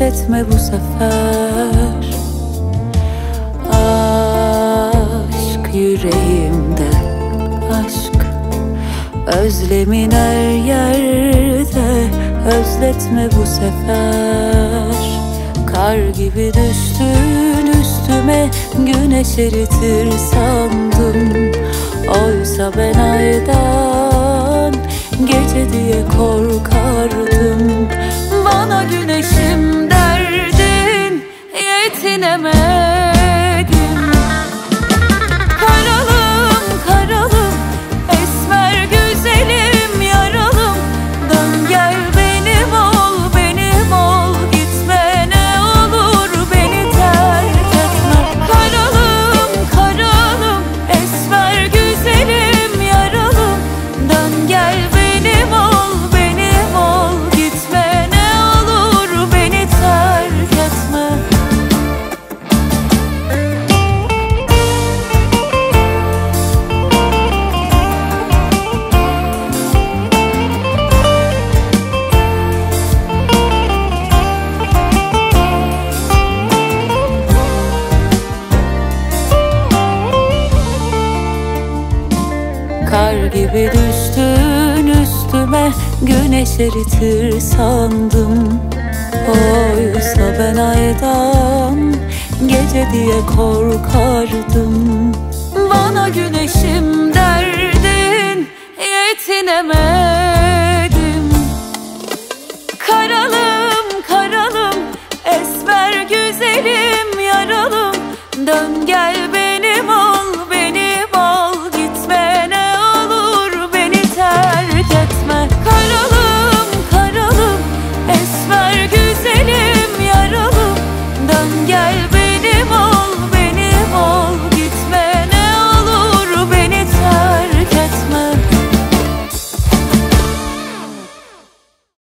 etme bu sefer. Aşk yüreğimde, aşk özlemin her yerde, özletme bu sefer. Kar gibi düştün üstüme, güneş eritir sandım. Oysa ben aydan, gece diye korkardım. Bana güneşim derdin, yetinemedim. Karalım karalım, esmer güzelim yaralım, dön gel benim ol, benim ol, gitme ne olur beni terk etme. Karalım karalım, esmer güzelim yaralım, dön gel benim ol, benim ol, gitme ne olur beni terk etme. Kar gibi düştün üstüme, güneş eritir sandım. Oysa ben aydan, gece diye korkardım. Bana güneşim derdin, yetinemedim. Karalım karalım, esmer güzelim yaralım, dön gel benim ol, benim ol, gitme ne olur beni terk etme. Karalım karalım, esmer güzelim yaralım, dön gel